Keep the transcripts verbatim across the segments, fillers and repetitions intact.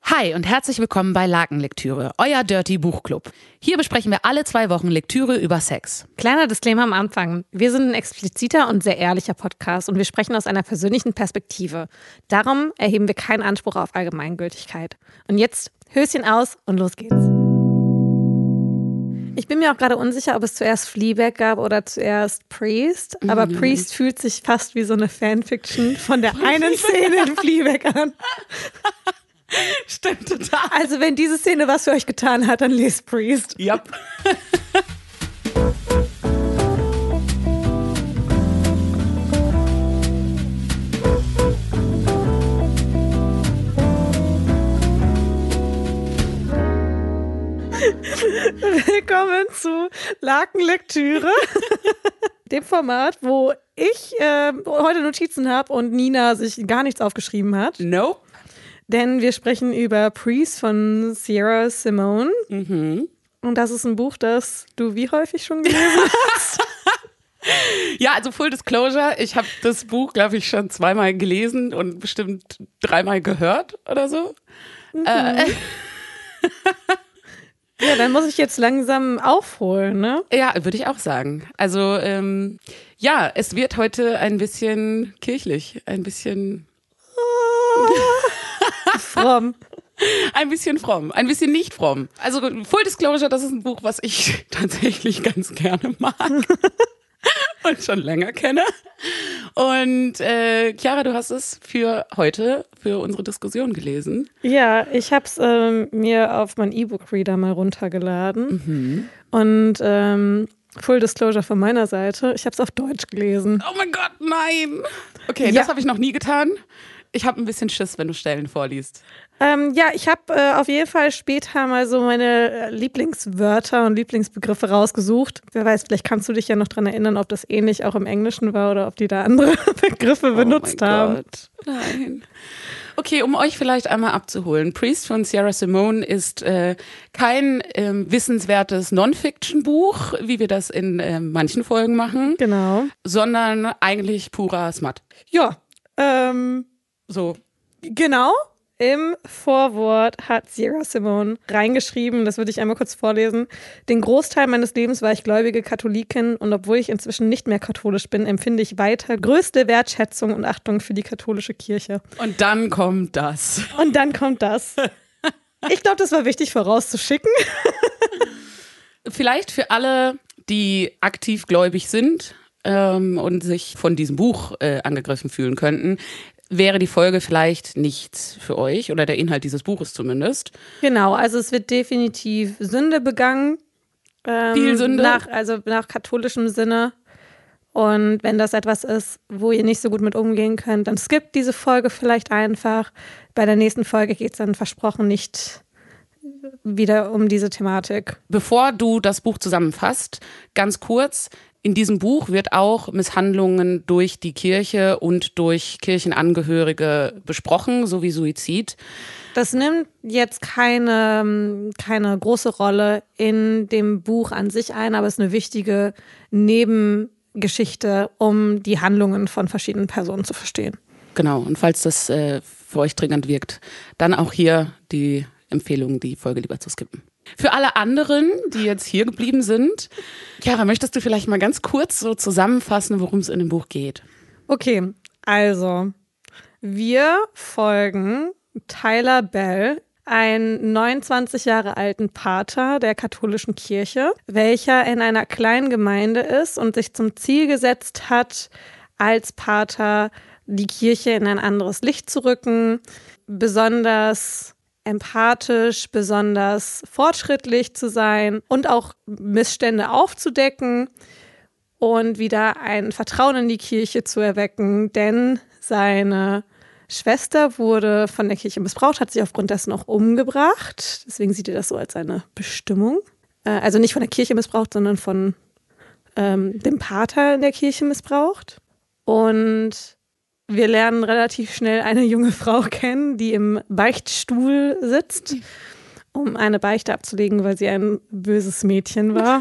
Hi und herzlich willkommen bei Lakenlektüre, euer Dirty Buchclub. Hier besprechen wir alle zwei Wochen Lektüre über Sex. Kleiner Disclaimer am Anfang. Wir sind ein expliziter und sehr ehrlicher Podcast und wir sprechen aus einer persönlichen Perspektive. Darum erheben wir keinen Anspruch auf Allgemeingültigkeit. Und jetzt Höschen aus und los geht's. Ich bin mir auch gerade unsicher, ob es zuerst Fleabag gab oder zuerst Priest. Aber mhm. Priest fühlt sich fast wie so eine Fanfiction von der einen Szene in Fleabag an. Stimmt total. Also wenn diese Szene was für euch getan hat, dann lest Priest. Ja. Yep. Willkommen zu Lakenlektüre, dem Format, wo ich äh, heute Notizen habe und Nina sich gar nichts aufgeschrieben hat. Nope. Denn wir sprechen über Priest von Sierra Simone. Mhm. Und das ist ein Buch, das du wie häufig schon gelesen hast? Ja, also Full Disclosure, ich habe das Buch, glaube ich, schon zweimal gelesen und bestimmt dreimal gehört oder so. Mhm. Äh. Ja, dann muss ich jetzt langsam aufholen, ne? Ja, würde ich auch sagen. Also ähm, ja, es wird heute ein bisschen kirchlich, ein bisschen... fromm. Ein bisschen fromm, ein bisschen nicht fromm. Also Full Disclosure, das ist ein Buch, was ich tatsächlich ganz gerne mag und schon länger kenne. Und äh, Chiara, du hast es für heute, für unsere Diskussion gelesen. Ja, ich habe es ähm, mir auf meinen E-Book-Reader mal runtergeladen. Mhm. Und ähm, Full Disclosure von meiner Seite, ich habe es auf Deutsch gelesen. Oh mein Gott, nein! Okay, ja. Das habe ich noch nie getan. Ich habe ein bisschen Schiss, wenn du Stellen vorliest. Ähm, ja, ich habe äh, auf jeden Fall später mal so meine Lieblingswörter und Lieblingsbegriffe rausgesucht. Wer weiß, vielleicht kannst du dich ja noch dran erinnern, ob das ähnlich auch im Englischen war oder ob die da andere Begriffe benutzt oh mein haben. Gott. Nein. Okay, um euch vielleicht einmal abzuholen. Priest von Sierra Simone ist äh, kein ähm, wissenswertes Non-Fiction-Buch, wie wir das in äh, manchen Folgen machen. Genau. Sondern eigentlich purer Smut. Ja, ähm... So. Genau. Im Vorwort hat Sierra Simone reingeschrieben, das würde ich einmal kurz vorlesen. Den Großteil meines Lebens war ich gläubige Katholikin und obwohl ich inzwischen nicht mehr katholisch bin, empfinde ich weiter größte Wertschätzung und Achtung für die katholische Kirche. Und dann kommt das. Und dann kommt das. Ich glaube, das war wichtig vorauszuschicken. Vielleicht für alle, die aktiv gläubig sind ähm, und sich von diesem Buch äh, angegriffen fühlen könnten, wäre die Folge vielleicht nichts für euch oder der Inhalt dieses Buches zumindest. Genau, also es wird definitiv Sünde begangen. Ähm, Viel Sünde. Nach, also nach katholischem Sinne. Und wenn das etwas ist, wo ihr nicht so gut mit umgehen könnt, dann skippt diese Folge vielleicht einfach. Bei der nächsten Folge geht es dann versprochen nicht wieder um diese Thematik. Bevor du das Buch zusammenfasst, ganz kurz: In diesem Buch wird auch Misshandlungen durch die Kirche und durch Kirchenangehörige besprochen, sowie Suizid. Das nimmt jetzt keine, keine große Rolle in dem Buch an sich ein, aber es ist eine wichtige Nebengeschichte, um die Handlungen von verschiedenen Personen zu verstehen. Genau, und falls das äh, für euch dringend wirkt, dann auch hier die Empfehlung, die Folge lieber zu skippen. Für alle anderen, die jetzt hier geblieben sind, Chiara, möchtest du vielleicht mal ganz kurz so zusammenfassen, worum es in dem Buch geht? Okay, also wir folgen Tyler Bell, einen neunundzwanzig Jahre alten Pater der katholischen Kirche, welcher in einer kleinen Gemeinde ist und sich zum Ziel gesetzt hat, als Pater die Kirche in ein anderes Licht zu rücken, besonders empathisch, besonders fortschrittlich zu sein und auch Missstände aufzudecken und wieder ein Vertrauen in die Kirche zu erwecken, denn seine Schwester wurde von der Kirche missbraucht, hat sich aufgrund dessen auch umgebracht. Deswegen sieht er das so als eine Bestimmung. Also nicht von der Kirche missbraucht, sondern von ähm, dem Pater in der Kirche missbraucht. Und wir lernen relativ schnell eine junge Frau kennen, die im Beichtstuhl sitzt, um eine Beichte abzulegen, weil sie ein böses Mädchen war.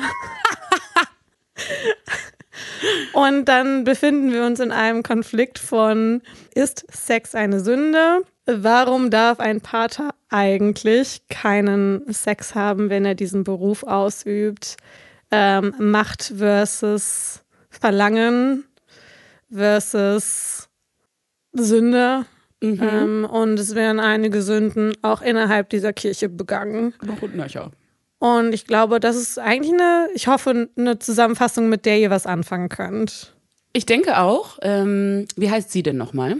Und dann befinden wir uns in einem Konflikt von, ist Sex eine Sünde? Warum darf ein Pater eigentlich keinen Sex haben, wenn er diesen Beruf ausübt? Ähm, Macht versus Verlangen versus Sünde. Mhm. Ähm, und es werden einige Sünden auch innerhalb dieser Kirche begangen. Noch und nöcher. Und ich glaube, das ist eigentlich eine, ich hoffe, eine Zusammenfassung, mit der ihr was anfangen könnt. Ich denke auch. Ähm, wie heißt sie denn nochmal?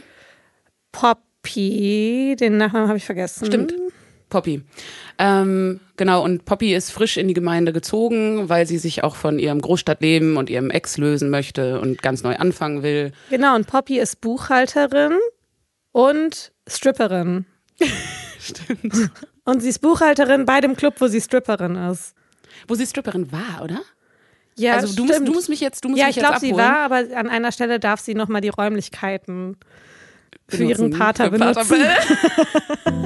Poppy, den Nachnamen habe ich vergessen. Stimmt, Poppy. Ähm, genau, und Poppy ist frisch in die Gemeinde gezogen, weil sie sich auch von ihrem Großstadtleben und ihrem Ex lösen möchte und ganz neu anfangen will. Genau, und Poppy ist Buchhalterin und Stripperin. Stimmt. Und sie ist Buchhalterin bei dem Club, wo sie Stripperin ist. Wo sie Stripperin war, oder? Ja, also du musst, du musst mich jetzt, du musst ja, mich ich jetzt glaube, sie war, aber an einer Stelle darf sie nochmal die Räumlichkeiten für benutzen, ihren Pater für benutzen. Pater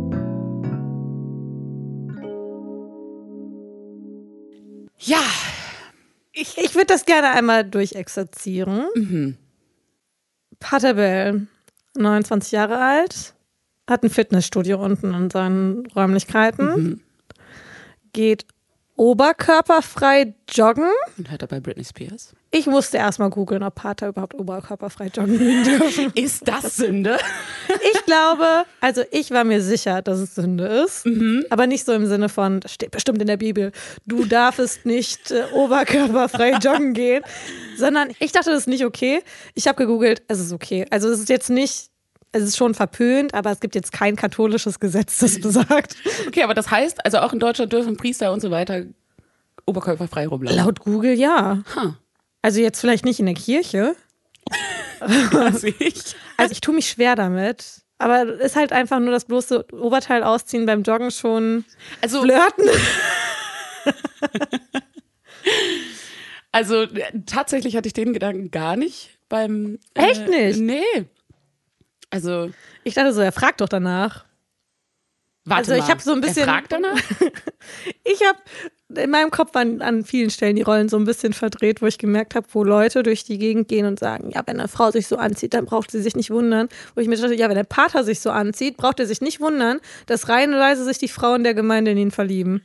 ja. Ich, ich würde das gerne einmal durchexerzieren. Mhm. Pater Bell, neunundzwanzig Jahre alt, hat ein Fitnessstudio unten in seinen Räumlichkeiten, mhm. geht oberkörperfrei joggen. Und hört dabei Britney Spears. Ich musste erstmal googeln, ob Pater überhaupt oberkörperfrei joggen gehen dürfen. Ist das Sünde? Ich glaube, also ich war mir sicher, dass es Sünde ist, mhm. aber nicht so im Sinne von, das steht bestimmt in der Bibel, du darfst nicht äh, oberkörperfrei joggen gehen, sondern ich dachte, das ist nicht okay. Ich habe gegoogelt, es ist okay. Also es ist jetzt nicht, es ist schon verpönt, aber es gibt jetzt kein katholisches Gesetz, das besagt. Okay, aber das heißt, also auch in Deutschland dürfen Priester und so weiter oberkörperfrei rumlaufen? Laut Google ja. Huh. Also jetzt vielleicht nicht in der Kirche. Was ich? Also ich tue mich schwer damit. Aber es ist halt einfach nur das bloße Oberteil ausziehen beim Joggen schon also, flirten. Also tatsächlich hatte ich den Gedanken gar nicht beim... Echt äh, nicht? Nee. Also... Ich dachte so, er fragt doch danach. Warte also mal, ich habe so ein bisschen. Er fragt danach? Ich habe in meinem Kopf an, an vielen Stellen die Rollen so ein bisschen verdreht, wo ich gemerkt habe, wo Leute durch die Gegend gehen und sagen, ja, wenn eine Frau sich so anzieht, dann braucht sie sich nicht wundern. Wo ich mir dachte, ja, wenn der Pater sich so anzieht, braucht er sich nicht wundern, dass reihenweise sich die Frauen der Gemeinde in ihn verlieben.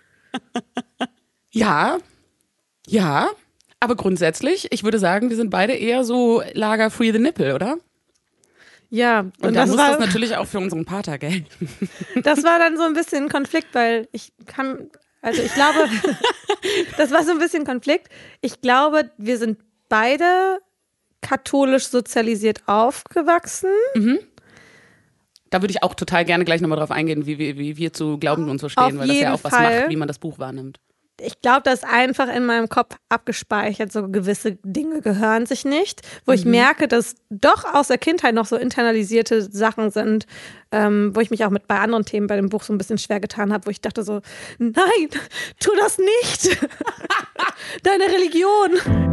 Ja, ja, aber grundsätzlich, ich würde sagen, wir sind beide eher so Lager Free the Nipple, oder? Ja, und, und dann muss war, das natürlich auch für unseren Pater gelten. Das war dann so ein bisschen ein Konflikt, weil ich kann, also ich glaube, das war so ein bisschen Konflikt. Ich glaube, wir sind beide katholisch sozialisiert aufgewachsen. Mhm. Da würde ich auch total gerne gleich nochmal drauf eingehen, wie, wie, wie wir zu Glauben und so stehen, Auf weil das ja auch Fall. was macht, wie man das Buch wahrnimmt. Ich glaube, das ist einfach in meinem Kopf abgespeichert, so gewisse Dinge gehören sich nicht, wo mhm. ich merke, dass doch aus der Kindheit noch so internalisierte Sachen sind, ähm, wo ich mich auch mit bei anderen Themen bei dem Buch so ein bisschen schwer getan habe, wo ich dachte so, nein, tu das nicht, deine Religion.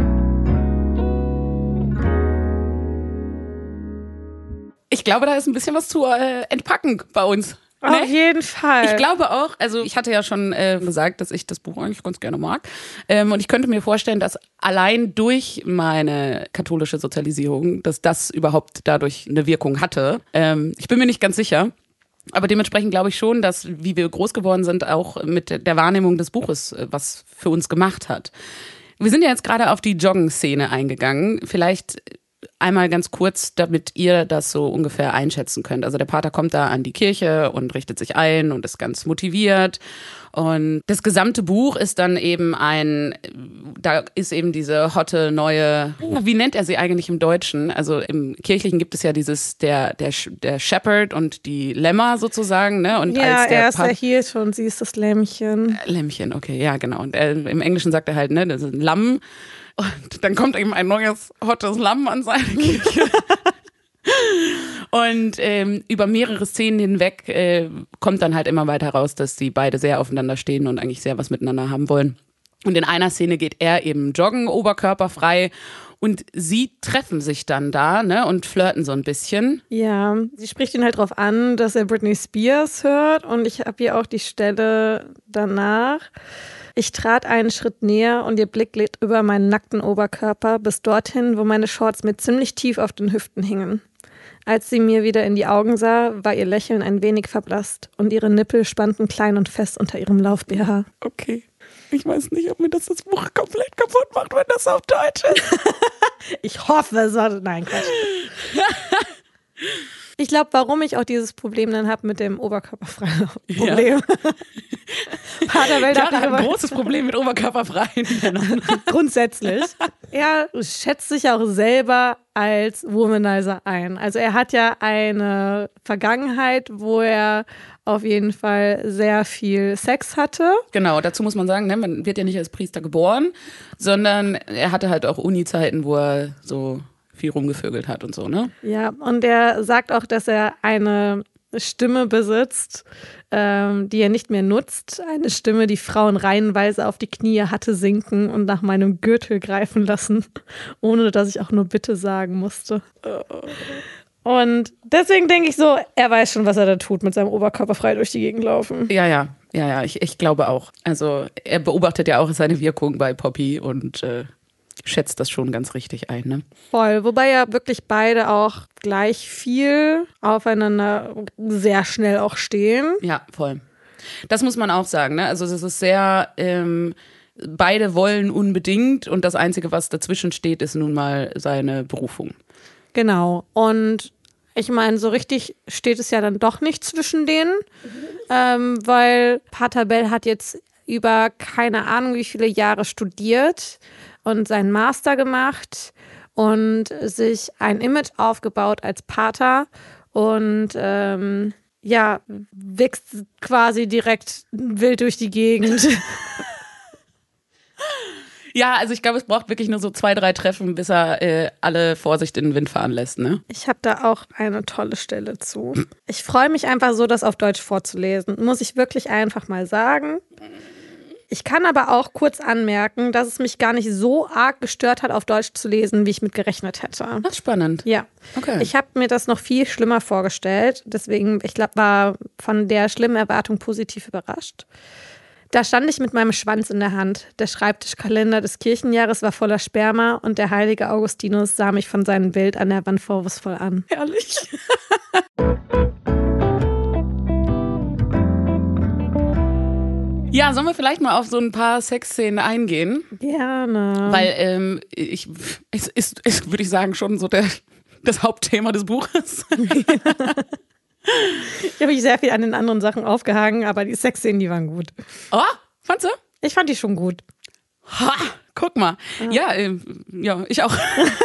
Ich glaube, da ist ein bisschen was zu äh, entpacken bei uns. Auf nee? jeden Fall. Ich glaube auch, also ich hatte ja schon äh, gesagt, dass ich das Buch eigentlich ganz gerne mag. Ähm, und ich könnte mir vorstellen, dass allein durch meine katholische Sozialisierung, dass das überhaupt dadurch eine Wirkung hatte. Ähm, ich bin mir nicht ganz sicher. Aber dementsprechend glaube ich schon, dass, wie wir groß geworden sind, auch mit der Wahrnehmung des Buches was für uns gemacht hat. Wir sind ja jetzt gerade auf die Joggen-Szene eingegangen. Vielleicht einmal ganz kurz, damit ihr das so ungefähr einschätzen könnt. Also der Pater kommt da an die Kirche und richtet sich ein und ist ganz motiviert. Und das gesamte Buch ist dann eben ein, da ist eben diese hotte neue, wie nennt er sie eigentlich im Deutschen? Also im Kirchlichen gibt es ja dieses, der, der, der Shepherd und die Lämmer sozusagen, ne? Und ja, als der er ist Pat- ja hier schon, sie ist das Lämmchen. Lämmchen, okay, ja genau. Und er, im Englischen sagt er halt, ne, das ist ein Lamm. Und dann kommt eben ein neues, hottes Lamm an seine Kirche. Und ähm, über mehrere Szenen hinweg äh, kommt dann halt immer weiter raus, dass die beide sehr aufeinander stehen und eigentlich sehr was miteinander haben wollen. Und in einer Szene geht er eben joggen, oberkörperfrei. Und sie treffen sich dann da, ne, und flirten so ein bisschen. Ja, sie spricht ihn halt drauf an, dass er Britney Spears hört. Und ich habe hier auch die Stelle danach. Ich trat einen Schritt näher und ihr Blick glitt über meinen nackten Oberkörper bis dorthin, wo meine Shorts mir ziemlich tief auf den Hüften hingen. Als sie mir wieder in die Augen sah, war ihr Lächeln ein wenig verblasst und ihre Nippel spannten klein und fest unter ihrem Lauf-B H. Okay. Ich weiß nicht, ob mir das das Buch komplett kaputt macht, wenn das auf Deutsch ist. Ich hoffe, es sollte. Nein, Quatsch. Ich glaube, warum ich auch dieses Problem dann habe mit dem oberkörperfreien Problem. Ja. Pater Bell hat ein großes Problem mit oberkörperfreien Männern. Grundsätzlich. Er schätzt sich auch selber als Womanizer ein. Also er hat ja eine Vergangenheit, wo er auf jeden Fall sehr viel Sex hatte. Genau, dazu muss man sagen, ne, man wird ja nicht als Priester geboren, sondern er hatte halt auch Uni-Zeiten, wo er so viel rumgevögelt hat und so, ne? Ja, und er sagt auch, dass er eine Stimme besitzt, ähm, die er nicht mehr nutzt. Eine Stimme, die Frauen reihenweise auf die Knie hatte sinken und nach meinem Gürtel greifen lassen, ohne dass ich auch nur Bitte sagen musste. Und deswegen denke ich so, er weiß schon, was er da tut, mit seinem Oberkörper frei durch die Gegend laufen. Ja, ja, ja, ja, ich, ich glaube auch. Also er beobachtet ja auch seine Wirkung bei Poppy und äh, schätzt das schon ganz richtig ein, ne? Voll, wobei ja wirklich beide auch gleich viel aufeinander sehr schnell auch stehen. Ja, voll. Das muss man auch sagen, ne? Also es ist sehr, ähm, beide wollen unbedingt und das Einzige, was dazwischen steht, ist nun mal seine Berufung. Genau, und ich meine, so richtig steht es ja dann doch nicht zwischen denen, ähm, weil Pater Bell hat jetzt über keine Ahnung wie viele Jahre studiert und seinen Master gemacht und sich ein Image aufgebaut als Pater und ähm, ja, wächst quasi direkt wild durch die Gegend. Ja, also ich glaube, es braucht wirklich nur so zwei, drei Treffen, bis er äh, alle Vorsicht in den Wind fahren lässt, ne? Ich habe da auch eine tolle Stelle zu. Ich freue mich einfach so, das auf Deutsch vorzulesen. Muss ich wirklich einfach mal sagen. Ich kann aber auch kurz anmerken, dass es mich gar nicht so arg gestört hat, auf Deutsch zu lesen, wie ich mit gerechnet hätte. Ach, spannend. Ja. Okay. Ich habe mir das noch viel schlimmer vorgestellt. Deswegen, ich glaube, war von der schlimmen Erwartung positiv überrascht. Da stand ich mit meinem Schwanz in der Hand. Der Schreibtischkalender des Kirchenjahres war voller Sperma und der heilige Augustinus sah mich von seinem Bild an der Wand vorwurfsvoll an. Herrlich. Ja, sollen wir vielleicht mal auf so ein paar Sexszenen eingehen? Gerne. Weil ähm, ich, es ist, ist würde ich sagen, schon so der, das Hauptthema des Buches. Ich habe mich sehr viel an den anderen Sachen aufgehangen, aber die Sexszenen, die waren gut. Oh, fandst du? Ich fand die schon gut. Ha, guck mal. Ja, ja, äh, ja ich auch.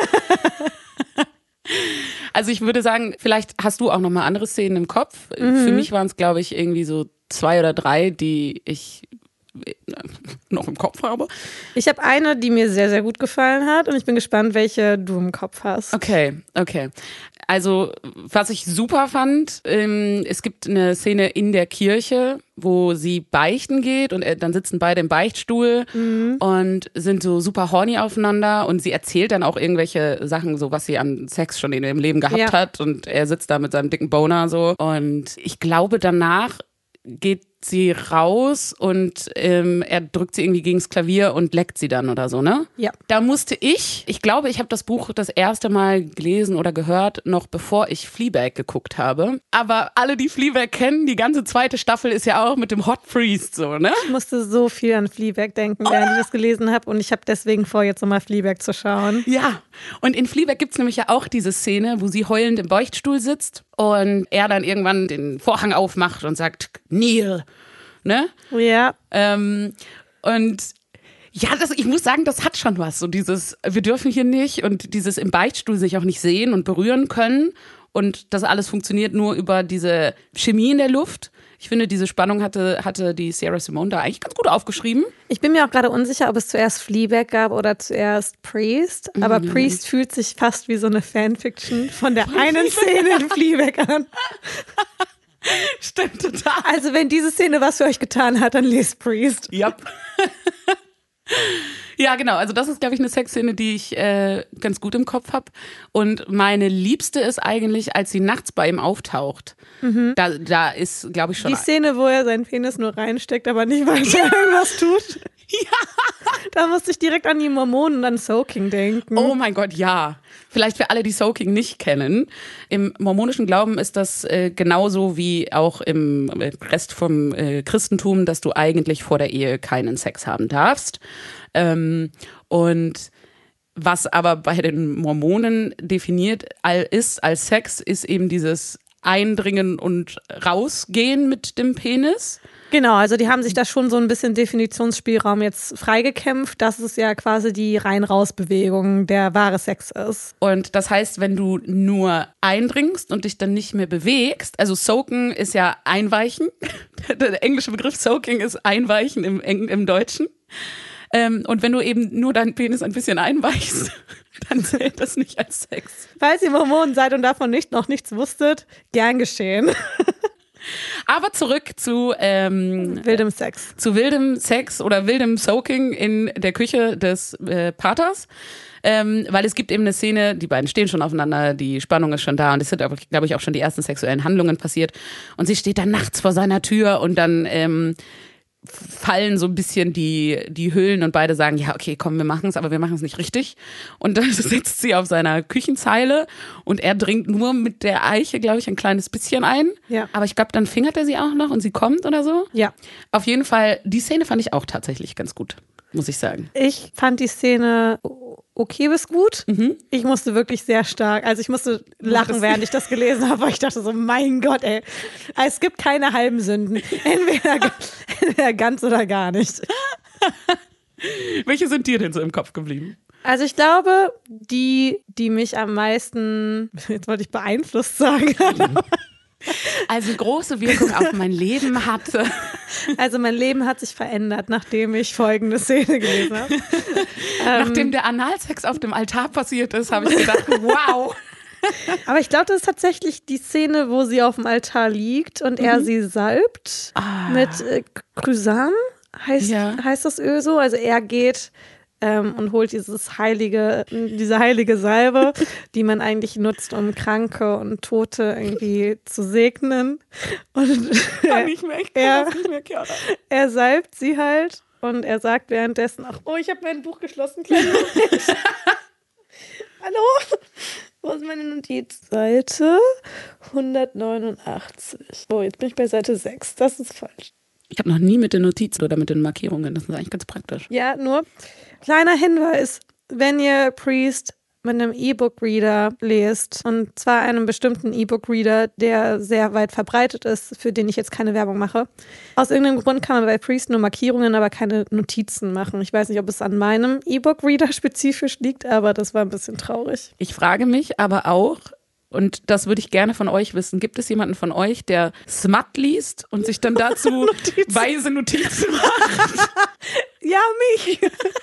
Also ich würde sagen, vielleicht hast du auch noch mal andere Szenen im Kopf. Mhm. Für mich waren es, glaube ich, irgendwie so zwei oder drei, die ich noch im Kopf habe. Ich habe eine, die mir sehr, sehr gut gefallen hat und ich bin gespannt, welche du im Kopf hast. Okay, okay. Also, was ich super fand, ähm, es gibt eine Szene in der Kirche, wo sie beichten geht und äh, dann sitzen beide im Beichtstuhl mhm. und sind so super horny aufeinander und sie erzählt dann auch irgendwelche Sachen, so was sie an Sex schon in ihrem Leben gehabt ja. hat und er sitzt da mit seinem dicken Boner so und ich glaube danach geht sie raus und ähm, er drückt sie irgendwie gegens Klavier und leckt sie dann oder so, ne? Ja. Da musste ich, ich glaube, ich habe das Buch das erste Mal gelesen oder gehört, noch bevor ich Fleabag geguckt habe. Aber alle, die Fleabag kennen, die ganze zweite Staffel ist ja auch mit dem Hot Priest so, ne? Ich musste so viel an Fleabag denken, während oh. ich das gelesen habe und ich habe deswegen vor, jetzt nochmal Fleabag zu schauen. Ja, und in Fleabag gibt es nämlich ja auch diese Szene, wo sie heulend im Beichtstuhl sitzt und er dann irgendwann den Vorhang aufmacht und sagt, Neil, ne? Ja. Ähm, und ja, das, ich muss sagen, das hat schon was. So dieses, wir dürfen hier nicht und dieses im Beichtstuhl sich auch nicht sehen und berühren können. Und das alles funktioniert nur über diese Chemie in der Luft. Ich finde, diese Spannung hatte, hatte die Sierra Simone da eigentlich ganz gut aufgeschrieben. Ich bin mir auch gerade unsicher, ob es zuerst Fleabag gab oder zuerst Priest. Aber mhm. Priest fühlt sich fast wie so eine Fanfiction von der einen Szene in Fleabag an. Stimmt total. Also wenn diese Szene was für euch getan hat, dann lest Priest. Ja. Ja, genau. Also das ist, glaube ich, eine Sexszene, die ich äh, ganz gut im Kopf habe. Und meine liebste ist eigentlich, als sie nachts bei ihm auftaucht. Mhm. Da, da ist, glaube ich, schon... Die Szene, wo er seinen Penis nur reinsteckt, aber nicht weiter ja. irgendwas tut. Ja. Da musste ich direkt an die Mormonen und an Soaking denken. Oh mein Gott, ja. Vielleicht für alle, die Soaking nicht kennen. Im mormonischen Glauben ist das äh, genauso wie auch im Rest vom äh, Christentum, dass du eigentlich vor der Ehe keinen Sex haben darfst. Ähm, und was aber bei den Mormonen definiert ist als Sex, ist eben dieses Eindringen und Rausgehen mit dem Penis. Genau, also die haben sich da schon so ein bisschen Definitionsspielraum jetzt freigekämpft, dass es ja quasi die Rein-Raus-Bewegung der wahre Sex ist. Und das heißt, wenn du nur eindringst und dich dann nicht mehr bewegst, also soaken ist ja einweichen, der englische Begriff soaking ist einweichen im, im Deutschen. Ähm, und wenn du eben nur deinen Penis ein bisschen einweichst, dann zählt das nicht als Sex. Falls ihr Mormonen seid und davon nicht noch nichts wusstet, gern geschehen. Aber zurück zu ähm, wildem Sex. Zu wildem Sex oder wildem Soaking in der Küche des äh, Paters. Ähm, weil es gibt eben eine Szene, die beiden stehen schon aufeinander, die Spannung ist schon da und es sind, glaube ich, auch schon die ersten sexuellen Handlungen passiert. Und sie steht dann nachts vor seiner Tür und dann ähm, fallen so ein bisschen die, die Hüllen und beide sagen, ja, okay, komm, wir machen es, aber wir machen es nicht richtig. Und dann sitzt sie auf seiner Küchenzeile und er dringt nur mit der Eiche, glaube ich, ein kleines bisschen ein. Ja. Aber ich glaube, dann fingert er sie auch noch und sie kommt oder so. Ja. Auf jeden Fall, die Szene fand ich auch tatsächlich ganz gut, muss ich sagen. Ich fand die Szene okay bis gut. Mhm. Ich musste wirklich sehr stark, also ich musste lachen, während ich das gelesen habe, weil ich dachte so, mein Gott, ey, es gibt keine halben Sünden. Entweder, entweder ganz oder gar nicht. Welche sind dir denn so im Kopf geblieben? Also ich glaube, die, die mich am meisten, jetzt wollte ich beeinflusst sagen, also große Wirkung auf mein Leben hatte. Also mein Leben hat sich verändert, nachdem ich folgende Szene gelesen habe. Nachdem der Analsex auf dem Altar passiert ist, habe ich gedacht, wow. Aber ich glaube, das ist tatsächlich die Szene, wo sie auf dem Altar liegt und mhm. er sie salbt ah. mit äh, Krysam, heißt, ja. heißt das Öl so. Also er geht ähm, und holt dieses heilige, diese heilige Salbe, die man eigentlich nutzt, um Kranke und Tote irgendwie zu segnen. Und kann nicht mehr, ich kann er, das nicht mehr, Chiara. Er salbt sie halt und er sagt währenddessen, ach, oh, ich habe mein Buch geschlossen, kleinen Moment. Hallo? Wo ist meine Notiz? Seite hundertneunundachtzig. Oh, jetzt bin ich bei Seite sechs. Das ist falsch. Ich habe noch nie mit den Notizen oder mit den Markierungen. Das ist eigentlich ganz praktisch. Ja, nur kleiner Hinweis, wenn ihr Priest mit einem E-Book-Reader lest, und zwar einem bestimmten E-Book-Reader, der sehr weit verbreitet ist, für den ich jetzt keine Werbung mache. Aus irgendeinem Grund kann man bei Priest nur Markierungen, aber keine Notizen machen. Ich weiß nicht, ob es an meinem E-Book-Reader spezifisch liegt, aber das war ein bisschen traurig. Ich frage mich aber auch, und das würde ich gerne von euch wissen, gibt es jemanden von euch, der Smut liest und sich dann dazu Notizen. weise Notizen macht? Ja, mich!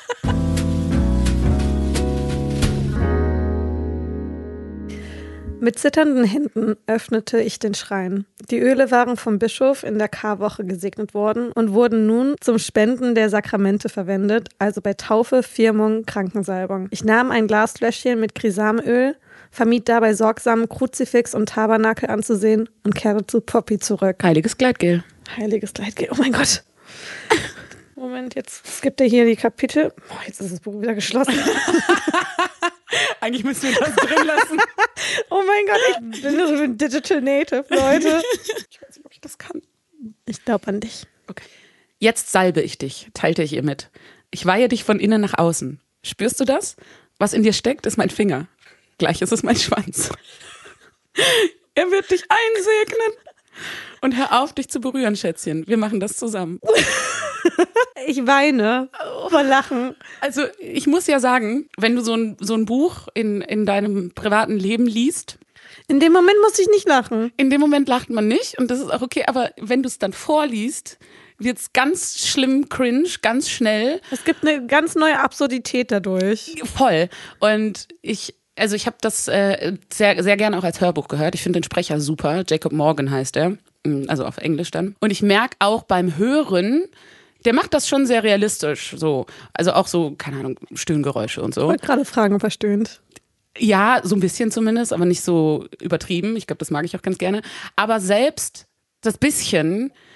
Mit zitternden Händen öffnete ich den Schrein. Die Öle waren vom Bischof in der Karwoche gesegnet worden und wurden nun zum Spenden der Sakramente verwendet, also bei Taufe, Firmung, Krankensalbung. Ich nahm ein Glasfläschchen mit Krisamöl, vermied dabei sorgsam Kruzifix und Tabernakel anzusehen und kehrte zu Poppy zurück. Heiliges Gleitgel. Heiliges Gleitgel, oh mein Gott. Moment, jetzt skippt er hier die Kapitel. Oh, jetzt ist das Buch wieder geschlossen. Eigentlich müssen wir das drin lassen. Oh mein Gott, ich bin so ein Digital Native, Leute. Ich weiß nicht, ob ich das kann. Ich glaube an dich. Okay. Jetzt salbe ich dich, teilte ich ihr mit. Ich weihe dich von innen nach außen. Spürst du das? Was in dir steckt, ist mein Finger. Gleich ist es mein Schwanz. Er wird dich einsegnen. Und hör auf, dich zu berühren, Schätzchen. Wir machen das zusammen. Ich weine vor Lachen. Also ich muss ja sagen, wenn du so ein, so ein Buch in, in deinem privaten Leben liest. In dem Moment muss ich nicht lachen. In dem Moment lacht man nicht und das ist auch okay. Aber wenn du es dann vorliest, wird es ganz schlimm cringe, ganz schnell. Es gibt eine ganz neue Absurdität dadurch. Voll. Und ich... Also ich habe das äh, sehr, sehr gerne auch als Hörbuch gehört. Ich finde den Sprecher super. Jacob Morgan heißt er. Also auf Englisch dann. Und ich merke auch beim Hören, der macht das schon sehr realistisch. So. Also auch so, keine Ahnung, Stöhngeräusche und so. Ich wollte gerade fragen, ob er stöhnt. Ja, so ein bisschen zumindest, aber nicht so übertrieben. Ich glaube, das mag ich auch ganz gerne. Aber selbst das bisschen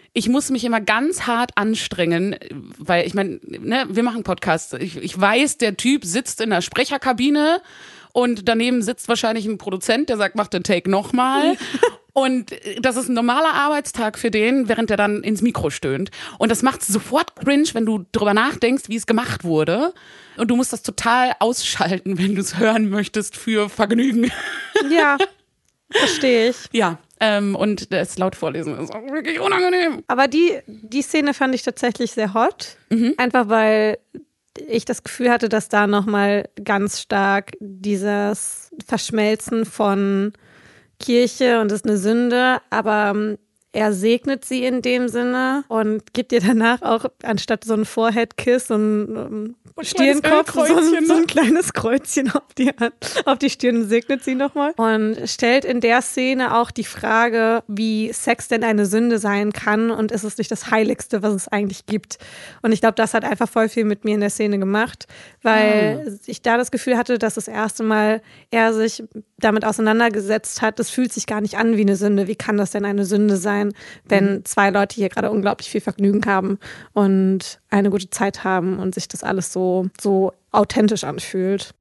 ich muss mich immer ganz hart anstrengen, weil ich meine, ne, wir machen Podcasts. Ich, ich weiß, der Typ sitzt in der Sprecherkabine und daneben sitzt wahrscheinlich ein Produzent, der sagt, mach den Take nochmal. Und das ist ein normaler Arbeitstag für den, während er dann ins Mikro stöhnt. Und das macht sofort cringe, wenn du drüber nachdenkst, wie es gemacht wurde. Und du musst das total ausschalten, wenn du es hören möchtest für Vergnügen. Ja, verstehe ich. Ja, ähm, und das laut vorlesen ist auch wirklich unangenehm. Aber die, die Szene fand ich tatsächlich sehr hot. Mhm. Einfach weil ich das Gefühl hatte, dass da nochmal ganz stark dieses Verschmelzen von Kirche und das ist eine Sünde, aber ähm, er segnet sie in dem Sinne und gibt ihr danach auch anstatt so ein Forehead-Kiss so ein um, Stirnkopf, so ein, so ein kleines Kreuzchen auf die, auf die Stirn und segnet sie nochmal. Und stellt in der Szene auch die Frage, wie Sex denn eine Sünde sein kann und ist es nicht das Heiligste, was es eigentlich gibt. Und ich glaube, das hat einfach voll viel mit mir in der Szene gemacht, weil ah. ich da das Gefühl hatte, dass das erste Mal er sich damit auseinandergesetzt hat, das fühlt sich gar nicht an wie eine Sünde. Wie kann das denn eine Sünde sein, wenn mhm. zwei Leute hier gerade unglaublich viel Vergnügen haben und eine gute Zeit haben und sich das alles so, so authentisch anfühlt.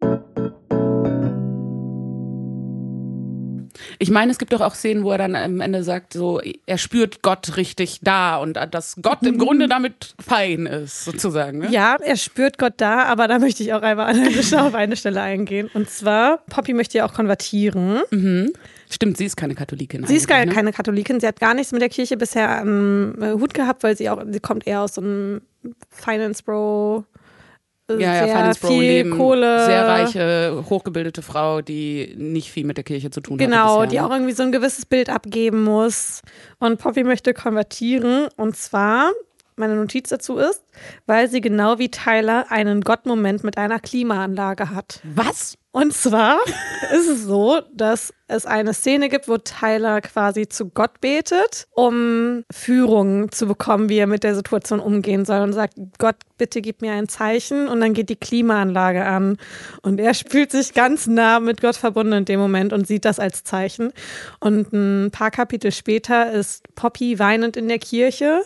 Ich meine, es gibt doch auch Szenen, wo er dann am Ende sagt, so, er spürt Gott richtig da und dass Gott im Grunde damit fein ist, sozusagen. Ne? Ja, er spürt Gott da, aber da möchte ich auch einmal auf eine Stelle eingehen. Und zwar, Poppy möchte ja auch konvertieren. Mhm. Stimmt, sie ist keine Katholikin. Sie ist keine, ne? keine Katholikin. Sie hat gar nichts mit der Kirche bisher am Hut gehabt, weil sie auch, sie kommt eher aus so einem Finance Bro. Ja, ja, sehr Finance Bro viel Leben, Kohle. Sehr reiche, hochgebildete Frau, die nicht viel mit der Kirche zu tun hat. Genau, bisher, die ne? auch irgendwie so ein gewisses Bild abgeben muss. Und Poppy möchte konvertieren. Und zwar, meine Notiz dazu ist, weil sie genau wie Tyler einen Gottmoment mit einer Klimaanlage hat. Was? Und zwar ist es so, dass es eine Szene gibt, wo Tyler quasi zu Gott betet, um Führung zu bekommen, wie er mit der Situation umgehen soll und sagt, Gott, bitte gib mir ein Zeichen und dann geht die Klimaanlage an. Und er fühlt sich ganz nah mit Gott verbunden in dem Moment und sieht das als Zeichen. Und ein paar Kapitel später ist Poppy weinend in der Kirche,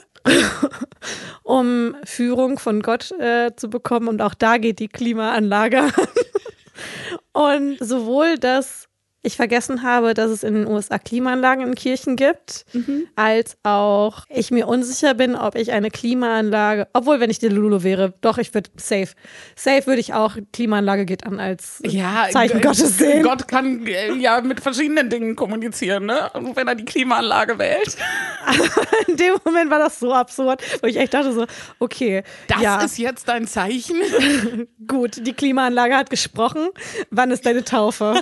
um Führung von Gott äh, zu bekommen und auch da geht die Klimaanlage an. Und sowohl, dass ich vergessen habe, dass es in den U S A Klimaanlagen in Kirchen gibt, mhm. als auch ich mir unsicher bin, ob ich eine Klimaanlage, obwohl, wenn ich die Lulu wäre, doch, ich würde safe. Safe würde ich auch, Klimaanlage geht an als ja, Zeichen G- Gottes sehen. Gott kann äh, ja mit verschiedenen Dingen kommunizieren, ne? Wenn er die Klimaanlage wählt. In dem Moment war das so absurd, wo ich echt dachte so, okay. Das ja. ist jetzt dein Zeichen? Gut, die Klimaanlage hat gesprochen. Wann ist deine Taufe?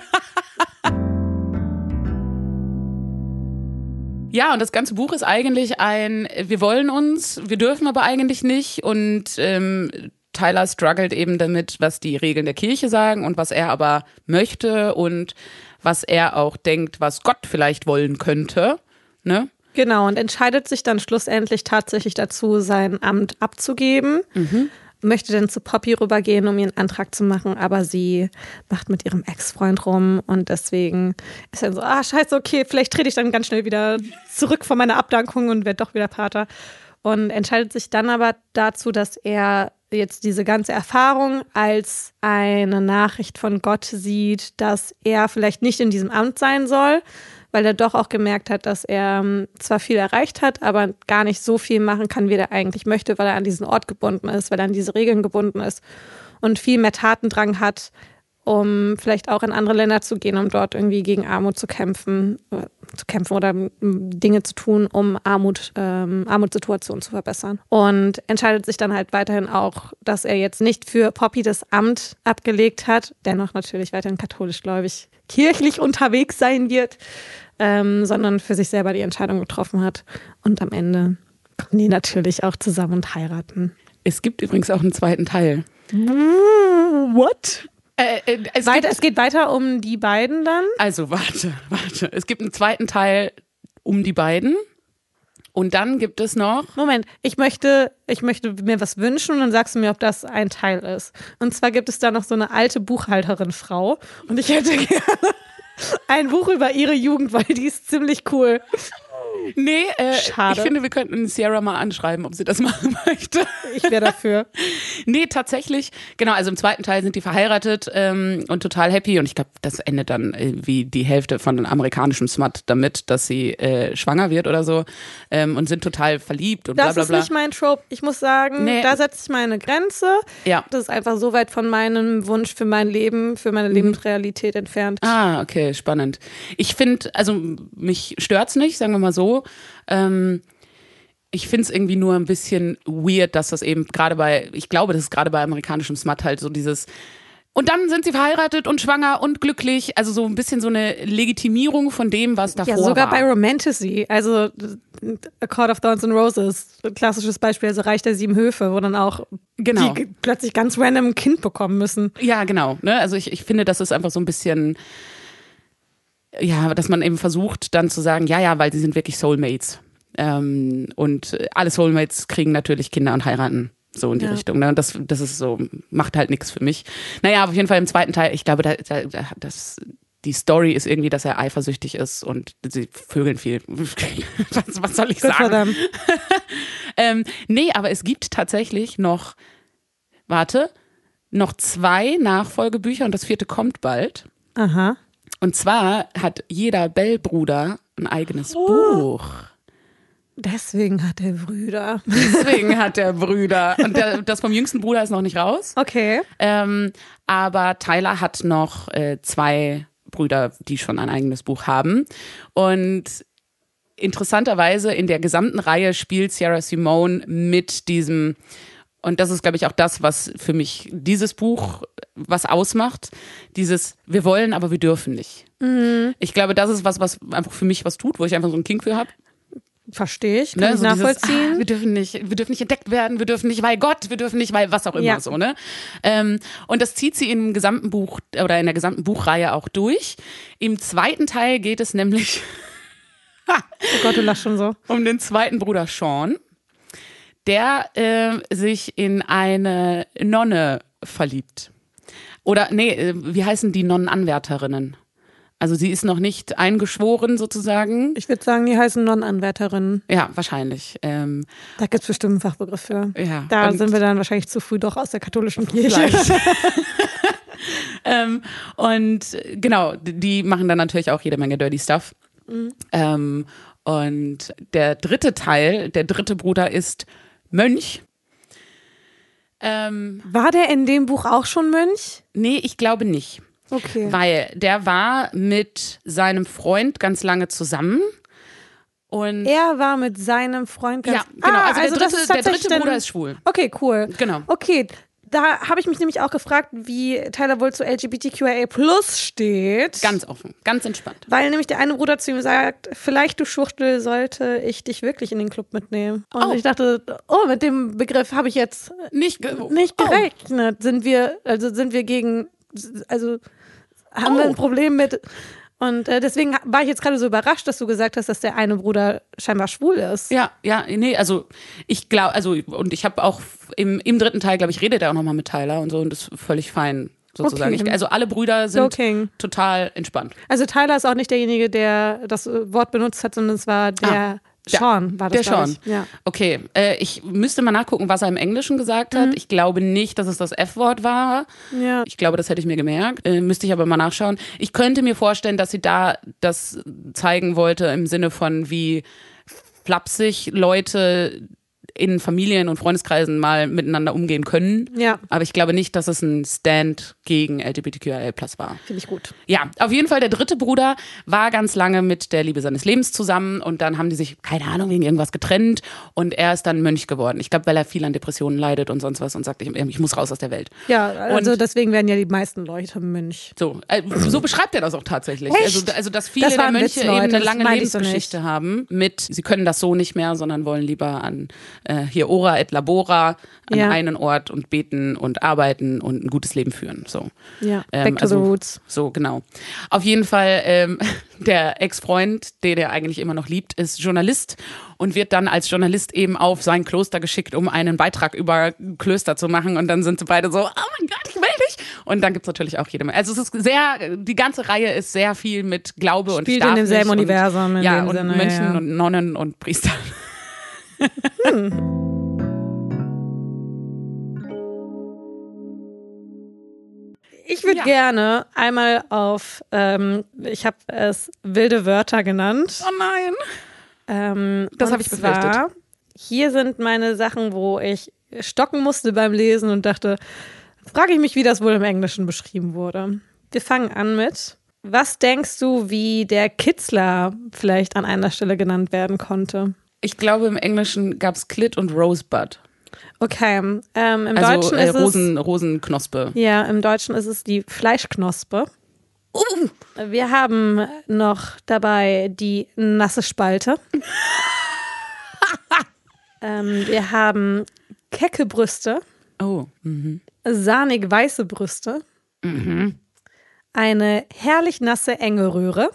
Ja, und das ganze Buch ist eigentlich ein, wir wollen uns, wir dürfen aber eigentlich nicht und ähm, Tyler struggelt eben damit, was die Regeln der Kirche sagen und was er aber möchte und was er auch denkt, was Gott vielleicht wollen könnte, ne? Genau, und entscheidet sich dann schlussendlich tatsächlich dazu, sein Amt abzugeben. Mhm. Möchte dann zu Poppy rübergehen, um ihren Antrag zu machen, aber sie macht mit ihrem Ex-Freund rum und deswegen ist er so, ah scheiße, okay, vielleicht trete ich dann ganz schnell wieder zurück von meiner Abdankung und werde doch wieder Pater. Und entscheidet sich dann aber dazu, dass er jetzt diese ganze Erfahrung als eine Nachricht von Gott sieht, dass er vielleicht nicht in diesem Amt sein soll, weil er doch auch gemerkt hat, dass er ähm, zwar viel erreicht hat, aber gar nicht so viel machen kann, wie er eigentlich möchte, weil er an diesen Ort gebunden ist, weil er an diese Regeln gebunden ist und viel mehr Tatendrang hat, um vielleicht auch in andere Länder zu gehen, um dort irgendwie gegen Armut zu kämpfen, äh, zu kämpfen oder m, Dinge zu tun, um Armut, ähm, Armutssituationen zu verbessern. Und entscheidet sich dann halt weiterhin auch, dass er jetzt nicht für Poppy das Amt abgelegt hat, dennoch natürlich weiterhin katholisch-gläubig kirchlich unterwegs sein wird, ähm, sondern für sich selber die Entscheidung getroffen hat. Und am Ende kommen die natürlich auch zusammen und heiraten. Es gibt übrigens auch einen zweiten Teil. What? Äh, äh, es, weiter, gibt, es geht weiter um die beiden dann? Also warte, warte. Es gibt einen zweiten Teil um die beiden. Und dann gibt es noch... Moment, ich möchte, ich möchte mir was wünschen und dann sagst du mir, ob das ein Teil ist. Und zwar gibt es da noch so eine alte Buchhalterin-Frau und ich hätte gerne ein Buch über ihre Jugend, weil die ist ziemlich cool. Nee, äh, Schade. ich finde, wir könnten Sierra mal anschreiben, ob sie das machen möchte. Ich wäre dafür. Nee, tatsächlich. Genau, also im zweiten Teil sind die verheiratet ähm, und total happy. Und ich glaube, das endet dann äh, wie die Hälfte von amerikanischem Smut damit, dass sie äh, schwanger wird oder so ähm, und sind total verliebt und Das bla bla bla. ist nicht mein Trope. Ich muss sagen, Nee. da setze ich meine Grenze. Ja. Das ist einfach so weit von meinem Wunsch für mein Leben, für meine Lebensrealität entfernt. Ah, okay, spannend. Ich finde, also mich stört's nicht, sagen wir mal so. Ähm, ich finde es irgendwie nur ein bisschen weird, dass das eben gerade bei, ich glaube, das ist gerade bei amerikanischem Smut halt so dieses, und dann sind sie verheiratet und schwanger und glücklich, also so ein bisschen so eine Legitimierung von dem, was davor Ja, sogar war. bei Romantasy, also A Court of Thorns and Roses, ein klassisches Beispiel, also Reich der Sieben Höfe, wo dann auch Genau. die plötzlich ganz random ein Kind bekommen müssen. Ja, genau. Ne? Also ich, ich finde, das ist einfach so ein bisschen, ja, dass man eben versucht dann zu sagen, ja, ja, weil sie sind wirklich Soulmates. Ähm, und alle Soulmates kriegen natürlich Kinder und heiraten. So in die Ja. Richtung. Ne? Und das, das ist so, macht halt nichts für mich. Naja, auf jeden Fall im zweiten Teil, ich glaube, da, da, da, das, die Story ist irgendwie, dass er eifersüchtig ist und sie vögeln viel. was, was soll ich Good for sagen? them. ähm, nee, aber es gibt tatsächlich noch, warte, noch zwei Nachfolgebücher und das vierte kommt bald. Aha. Und zwar hat jeder Bell-Bruder ein eigenes Oh. Buch. Deswegen hat er Brüder. Deswegen hat er Brüder. Und der, das vom jüngsten Bruder ist noch nicht raus. Okay. Ähm, aber Tyler hat noch äh, zwei Brüder, die schon ein eigenes Buch haben. Und interessanterweise in der gesamten Reihe spielt Sierra Simone mit diesem, und das ist, glaube ich, auch das, was für mich dieses Buch was ausmacht, dieses wir wollen, aber wir dürfen nicht. Mhm. Ich glaube, das ist was, was einfach für mich was tut, wo ich einfach so einen Kink für habe. Verstehe ich, kann Ne, ich so nachvollziehen. Dieses, ah, wir dürfen nicht, wir dürfen nicht entdeckt werden, wir dürfen nicht, weil Gott, wir dürfen nicht, weil was auch immer Ja. so, ne? Ähm, und das zieht sie im gesamten Buch oder in der gesamten Buchreihe auch durch. Im zweiten Teil geht es nämlich Oh Gott, du lachst schon so. um den zweiten Bruder Sean, der äh, sich in eine Nonne verliebt. Oder, nee, äh, wie heißen die Nonnenanwärterinnen? Also sie ist noch nicht eingeschworen sozusagen. Ich würde sagen, die heißen Nonnenanwärterinnen. Ja, wahrscheinlich. Ähm, Da gibt es bestimmt einen Fachbegriff für. ja. Da Und- sind wir dann wahrscheinlich zu früh doch aus der katholischen Kirche. Vielleicht. ähm, und äh, genau, die machen dann natürlich auch jede Menge Dirty Stuff. Mhm. Ähm, und der dritte Teil, der dritte Bruder ist Mönch. Ähm, War der in dem Buch auch schon Mönch? nee, ich glaube nicht. Okay. Weil der war mit seinem Freund ganz lange zusammen. Und Er war mit seinem Freund ganz... ja, genau. Ah, Also, der, das dritte, ist der tatsächlich dritte Bruder dann- ist schwul. Okay, cool. Genau. Okay, da habe ich mich nämlich auch gefragt, wie Tyler wohl zu L G B T Q I A plus steht. Ganz offen, ganz entspannt. Weil nämlich der eine Bruder zu ihm sagt, vielleicht du Schwuchtel, sollte ich dich wirklich in den Club mitnehmen. Und Oh. ich dachte, oh, mit dem Begriff habe ich jetzt Nicht, ge nicht oh. gerechnet. Sind wir, also sind wir gegen, also haben wir Oh. ein Problem mit. Und äh, deswegen war ich jetzt gerade so überrascht, dass du gesagt hast, dass der eine Bruder scheinbar schwul ist. Ja, ja, nee, also ich glaube, also und ich habe auch im, im dritten Teil, glaube ich, redet er auch nochmal mit Tyler und so und das ist völlig fein sozusagen. Okay. Ich, also alle Brüder sind Joking. total entspannt. Also Tyler ist auch nicht derjenige, der das äh, Wort benutzt hat, sondern es war der Ah, der- Sean, war das, Der glaub Sean. ich. Ja. Okay, äh, ich müsste mal nachgucken, was er im Englischen gesagt hat. Ich glaube nicht, dass es das F-Wort war. Ja. Ich glaube, das hätte ich mir gemerkt. Äh, müsste ich aber mal nachschauen. Ich könnte mir vorstellen, dass sie da das zeigen wollte im Sinne von, wie flapsig Leute in Familien und Freundeskreisen mal miteinander umgehen können. Ja. Aber ich glaube nicht, dass es ein Stand gegen L G B T Q I A plus war. Finde ich gut. Ja, auf jeden Fall der dritte Bruder war ganz lange mit der Liebe seines Lebens zusammen und dann haben die sich, keine Ahnung, wegen irgendwas getrennt und er ist dann Mönch geworden. Ich glaube, weil er viel an Depressionen leidet und sonst was und sagt, ich, ich muss raus aus der Welt. Ja, also Und- deswegen werden ja die meisten Leute Mönch. So, äh, so beschreibt er das auch tatsächlich. Echt? Also, also, dass viele Das war der ein Mönche Witz, Leute, eben eine das lange meinte ich so Lebensgeschichte haben mit, sie können das so nicht mehr, sondern wollen lieber an äh, hier Ora et Labora, an Ja. einen Ort und beten und arbeiten und ein gutes Leben führen. So. Ja, Ähm, back to also- the roots. So, genau. Auf jeden Fall, ähm, der Ex-Freund, den er eigentlich immer noch liebt, ist Journalist und wird dann als Journalist eben auf sein Kloster geschickt, um einen Beitrag über Klöster zu machen. Und dann sind sie beide so, oh mein Gott, ich will dich. Und dann gibt es natürlich auch jede Menge. Also es ist sehr, die ganze Reihe ist sehr viel mit Glaube und Spielt in demselben und, Universum. In ja, dem und Sinne, Mönchen ja. und Nonnen und Priestern. Hm. Ich würde Ja. gerne einmal auf, ähm, ich habe es wilde Wörter genannt. Oh nein. Ähm, Das und habe ich befürchtet. zwar, hier sind meine Sachen, wo ich stocken musste beim Lesen und dachte, frage ich mich, wie das wohl im Englischen beschrieben wurde. Wir fangen an mit, was denkst du, wie der Kitzler vielleicht an einer Stelle genannt werden konnte? Ich glaube, im Englischen gab es Clit und Rosebud. Okay, ähm, im Also Deutschen äh, ist Rosen, Rosenknospe. es, ja, im Deutschen ist es die Fleischknospe. Uh. Wir haben noch dabei die nasse Spalte. ähm, wir haben kecke Brüste, Oh. Mhm. sahnig weiße Brüste, Mhm. eine herrlich nasse enge Röhre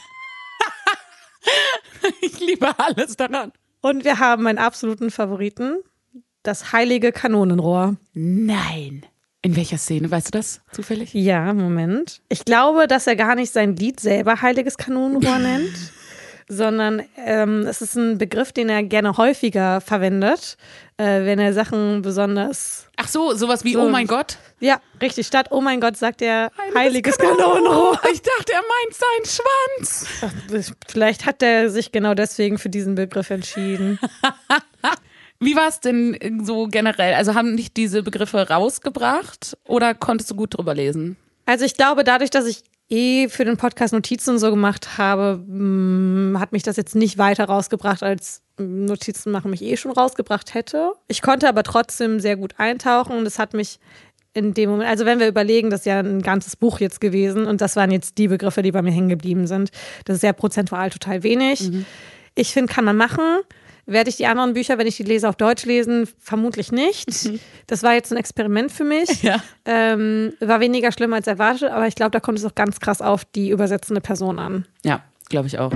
Ich liebe alles daran. und wir haben meinen absoluten Favoriten, das heilige Kanonenrohr. Nein. In welcher Szene, weißt du das zufällig? Ja, Moment. Ich glaube, dass er gar nicht sein Lied selber heiliges Kanonenrohr nennt, sondern ähm, es ist ein Begriff, den er gerne häufiger verwendet, äh, wenn er Sachen besonders... Ach so, sowas wie So. Oh mein Gott. Ja, richtig. Statt Oh mein Gott sagt er heiliges, Heiliges Kanonenrohr. Ich dachte, er meint seinen Schwanz. Vielleicht hat er sich genau deswegen für diesen Begriff entschieden. Wie war es denn so generell? Also haben dich diese Begriffe rausgebracht oder konntest du gut drüber lesen? Also ich glaube, dadurch, dass ich eh für den Podcast Notizen und so gemacht habe, mh, hat mich das jetzt nicht weiter rausgebracht, als Notizen machen mich eh schon rausgebracht hätte. Ich konnte aber trotzdem sehr gut eintauchen und es hat mich in dem Moment, also wenn wir überlegen, das ist ja ein ganzes Buch jetzt gewesen und das waren jetzt die Begriffe, die bei mir hängen geblieben sind. Das ist ja prozentual total wenig. Mhm. Ich finde, kann man machen. Werde ich die anderen Bücher, wenn ich die lese, auf Deutsch lesen? Vermutlich nicht. Mhm. Das war jetzt ein Experiment für mich. Ja. Ähm, war weniger schlimm als erwartet, aber ich glaube, da kommt es auch ganz krass auf die übersetzende Person an. Ja, glaube ich auch.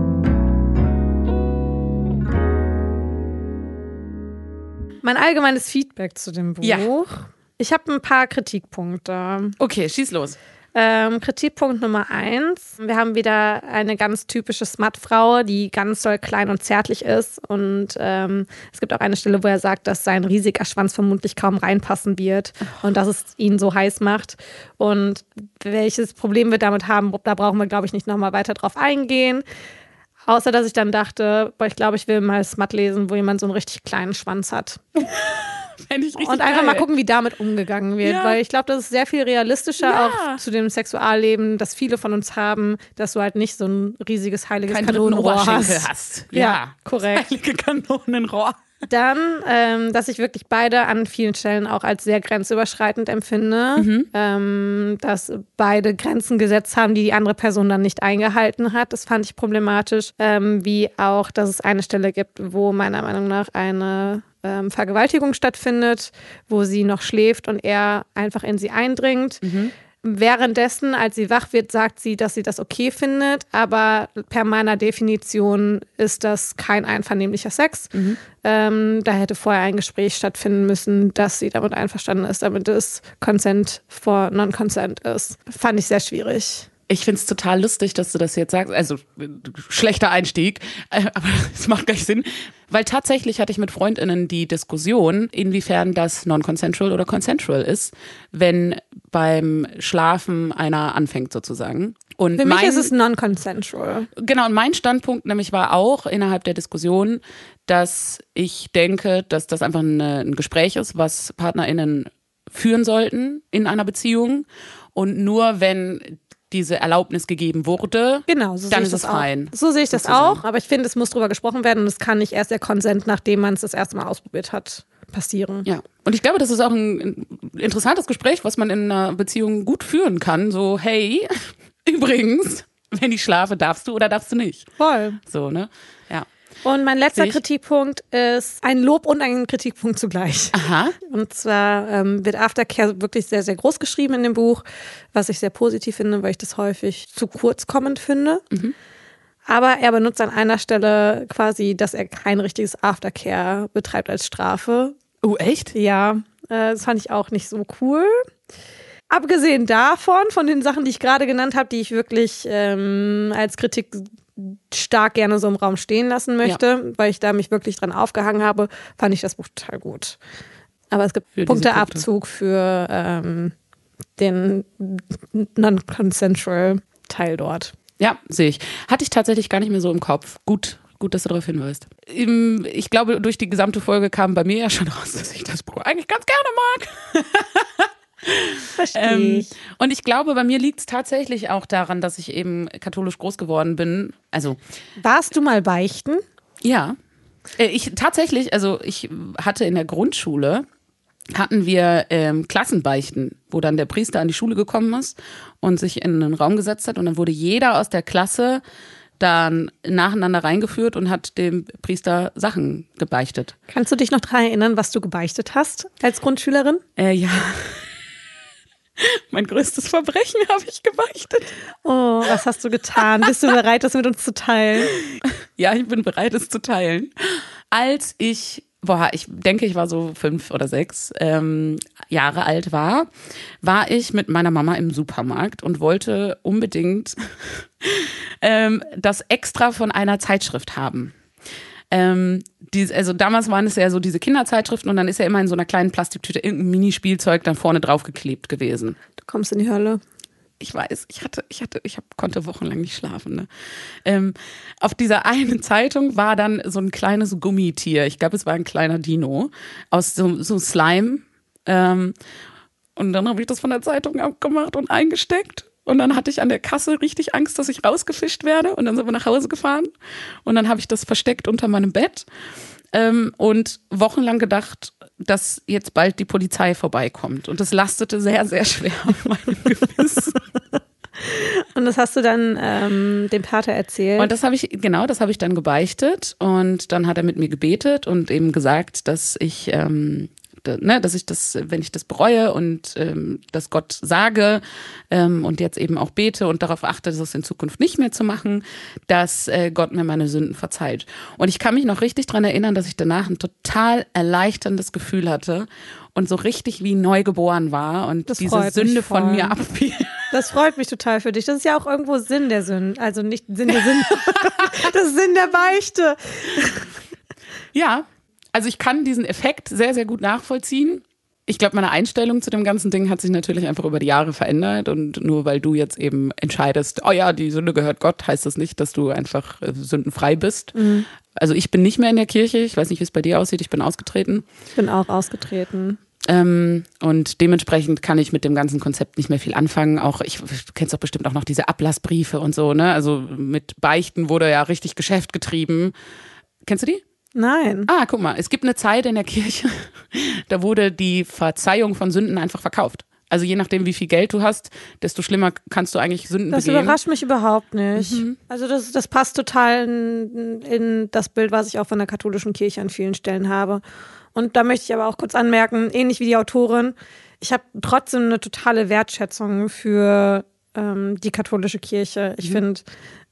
Mein allgemeines Feedback zu dem Buch. Ja. Ich habe ein paar Kritikpunkte. Okay, schieß los. Ähm, Kritikpunkt Nummer eins. Wir haben wieder eine ganz typische Smut-Frau, die ganz doll klein und zärtlich ist. Und ähm, es gibt auch eine Stelle, wo er sagt, dass sein riesiger Schwanz vermutlich kaum reinpassen wird und dass es ihn so heiß macht. Und welches Problem wir damit haben, da brauchen wir, glaube ich, nicht nochmal weiter drauf eingehen. Außer, dass ich dann dachte, boah, ich glaube, ich will mal Smut lesen, wo jemand so einen richtig kleinen Schwanz hat. Fände ich richtig Und einfach geil. mal gucken, wie damit umgegangen wird. Ja. Weil ich glaube, das ist sehr viel realistischer Ja. auch zu dem Sexualleben, das viele von uns haben, dass du halt nicht so ein riesiges, heiliges Kein dritten Kanonenrohr Oberschenkel hast. hast. Ja, Ja, korrekt. Heilige Kanonenrohr. Dann, ähm, dass ich wirklich beide an vielen Stellen auch als sehr grenzüberschreitend empfinde. Mhm. Ähm, dass beide Grenzen gesetzt haben, die die andere Person dann nicht eingehalten hat. Das fand ich problematisch. Ähm, wie auch, dass es eine Stelle gibt, wo meiner Meinung nach eine ähm, Vergewaltigung stattfindet, wo sie noch schläft und er einfach in sie eindringt. Mhm. Währenddessen, als sie wach wird, sagt sie, dass sie das okay findet, aber per meiner Definition ist das kein einvernehmlicher Sex. Mhm. Ähm, da hätte vorher ein Gespräch stattfinden müssen, dass sie damit einverstanden ist, damit es Consent for Non-Consent ist. Fand ich sehr schwierig. Ich finde es total lustig, dass du das jetzt sagst. Also, äh, schlechter Einstieg, äh, aber es macht gleich Sinn. Weil tatsächlich hatte ich mit FreundInnen die Diskussion, inwiefern das non-consensual oder consensual ist, wenn beim Schlafen einer anfängt sozusagen. Und Für mich mein, ist es non-consensual. Genau, und mein Standpunkt nämlich war auch innerhalb der Diskussion, dass ich denke, dass das einfach eine, ein Gespräch ist, was PartnerInnen führen sollten in einer Beziehung. Und nur wenn diese Erlaubnis gegeben wurde, Genau, so dann sehe ist ich es das auch. fein. So sehe ich das sozusagen. auch, aber ich finde, es muss drüber gesprochen werden und es kann nicht erst der Consent, nachdem man es das erste Mal ausprobiert hat, passieren. Ja, und ich glaube, das ist auch ein interessantes Gespräch, was man in einer Beziehung gut führen kann. So, hey, übrigens, wenn ich schlafe, darfst du oder darfst du nicht? Voll. So, ne? Ja. Und mein letzter Sehe ich. Kritikpunkt ist ein Lob und ein Kritikpunkt zugleich. Aha. Und zwar ähm, wird Aftercare wirklich sehr, sehr groß geschrieben in dem Buch, was ich sehr positiv finde, weil ich das häufig zu kurz kommend finde. Mhm. Aber er benutzt an einer Stelle quasi, dass er kein richtiges Aftercare betreibt als Strafe. Oh, echt? Ja, äh, das fand ich auch nicht so cool. abgesehen davon, von den Sachen, die ich gerade genannt habe, die ich wirklich ähm, als Kritik stark gerne so im Raum stehen lassen möchte, ja. weil ich da mich wirklich dran aufgehangen habe, fand ich das Buch total gut. Aber es gibt für Punkteabzug für ähm, den non-consensual Teil dort. Ja, sehe ich. Hatte ich tatsächlich gar nicht mehr so im Kopf. Gut, gut, dass du darauf hinweist. Ich glaube, durch die gesamte Folge kam bei mir ja schon raus, dass ich das Buch eigentlich ganz gerne mag. Verstehe ich. Ähm, und ich glaube, bei mir liegt es tatsächlich auch daran, dass ich eben katholisch groß geworden bin. Also warst du mal beichten? Ja. Ich tatsächlich, also ich hatte in der Grundschule, hatten wir ähm, Klassenbeichten, wo dann der Priester an die Schule gekommen ist und sich in einen Raum gesetzt hat und dann wurde jeder aus der Klasse dann nacheinander reingeführt und hat dem Priester Sachen gebeichtet. Kannst du dich noch daran erinnern, was du gebeichtet hast als Grundschülerin? Äh, ja. Mein größtes Verbrechen habe ich gebeichtet. Oh, was hast du getan? Bist du bereit, das mit uns zu teilen? Ja, ich bin bereit, es zu teilen. Als ich, boah, ich denke, ich war so fünf oder sechs ähm, Jahre alt war, war ich mit meiner Mama im Supermarkt und wollte unbedingt ähm, das Extra von einer Zeitschrift haben. Ähm, die, also damals waren es ja so diese Kinderzeitschriften und dann ist ja immer in so einer kleinen Plastiktüte irgendein Minispielzeug dann vorne drauf geklebt gewesen. Du kommst in die Hölle. Ich weiß, ich hatte, ich hatte, ich hab, konnte wochenlang nicht schlafen. Ne? Ähm, auf dieser einen Zeitung war dann so ein kleines Gummitier. Ich glaube, es war ein kleiner Dino aus so, so Slime. Ähm, und dann habe ich das von der Zeitung abgemacht und eingesteckt. Und dann hatte ich an der Kasse richtig Angst, dass ich rausgefischt werde. Und dann sind wir nach Hause gefahren. Und dann habe ich das versteckt unter meinem Bett. Ähm, und wochenlang gedacht, dass jetzt bald die Polizei vorbeikommt. Und das lastete sehr, sehr schwer auf meinem Gewissen. Und das hast du dann ähm, dem Pater erzählt? Und das habe ich, genau, das habe ich dann gebeichtet. Und dann hat er mit mir gebetet und eben gesagt, dass ich... Ähm, Ne, dass ich das, wenn ich das bereue und ähm, dass Gott sage ähm, und jetzt eben auch bete und darauf achte, das in Zukunft nicht mehr zu machen, dass äh, Gott mir meine Sünden verzeiht. Und ich kann mich noch richtig daran erinnern, dass ich danach ein total erleichterndes Gefühl hatte und so richtig wie neu geboren war und das diese Sünde von mir abfiel. Das freut mich total für dich. Das ist ja auch irgendwo Sinn der Sünde, also nicht Sinn der Sünde, das ist Sinn der Beichte. Ja. Also ich kann diesen Effekt sehr, sehr gut nachvollziehen. Ich glaube, meine Einstellung zu dem ganzen Ding hat sich natürlich einfach über die Jahre verändert und nur weil du jetzt eben entscheidest, oh ja, die Sünde gehört Gott, heißt das nicht, dass du einfach äh, sündenfrei bist. Mhm. Also ich bin nicht mehr in der Kirche, ich weiß nicht, wie es bei dir aussieht, ich bin ausgetreten. Ich bin auch ausgetreten. Ähm, und dementsprechend kann ich mit dem ganzen Konzept nicht mehr viel anfangen. Auch ich, du kennst doch bestimmt auch noch diese Ablassbriefe und so, ne? Also mit Beichten wurde ja richtig Geschäft getrieben. Kennst du die? Nein. Ah, guck mal, es gibt eine Zeit in der Kirche, da wurde die Verzeihung von Sünden einfach verkauft. Also je nachdem, wie viel Geld du hast, desto schlimmer kannst du eigentlich Sünden das begehen. Das überrascht mich überhaupt nicht. Mhm. Also das, das passt total in, in das Bild, was ich auch von der katholischen Kirche an vielen Stellen habe. Und da möchte ich aber auch kurz anmerken, ähnlich wie die Autorin, ich habe trotzdem eine totale Wertschätzung für ähm, die katholische Kirche. Ich mhm. finde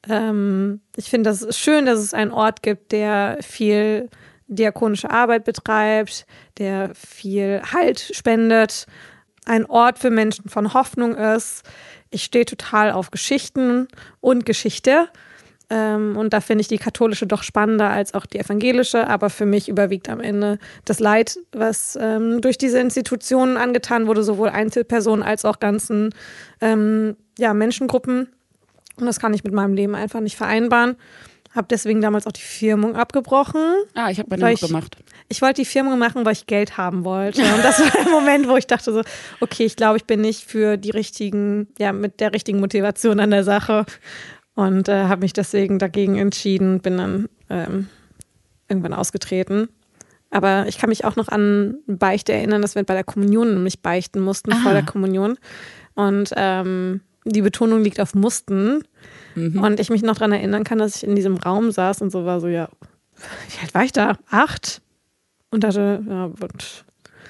ähm, ich finde das schön, dass es einen Ort gibt, der viel diakonische Arbeit betreibt, der viel Halt spendet, ein Ort für Menschen von Hoffnung ist. Ich stehe total auf Geschichten und Geschichte. Ähm, und da finde ich die katholische doch spannender als auch die evangelische. Aber für mich überwiegt am Ende das Leid, was ähm, durch diese Institutionen angetan wurde, sowohl Einzelpersonen als auch ganzen ähm, ja, Menschengruppen. Und das kann ich mit meinem Leben einfach nicht vereinbaren. Habe deswegen damals auch die Firmung abgebrochen. Ah, ich habe meine noch gemacht. Ich wollte die Firmung machen, weil ich Geld haben wollte. Und das war der Moment, wo ich dachte so, okay, ich glaube, ich bin nicht für die richtigen, ja, mit der richtigen Motivation an der Sache. Und äh, habe mich deswegen dagegen entschieden, bin dann ähm, irgendwann ausgetreten. Aber ich kann mich auch noch an Beichte erinnern, dass wir bei der Kommunion nämlich beichten mussten, ah. vor der Kommunion. Und ähm, die Betonung liegt auf mussten. Mhm. Und ich mich noch daran erinnern kann, dass ich in diesem Raum saß und so war so, ja, wie alt war ich da? Acht? Und dachte, ja, was,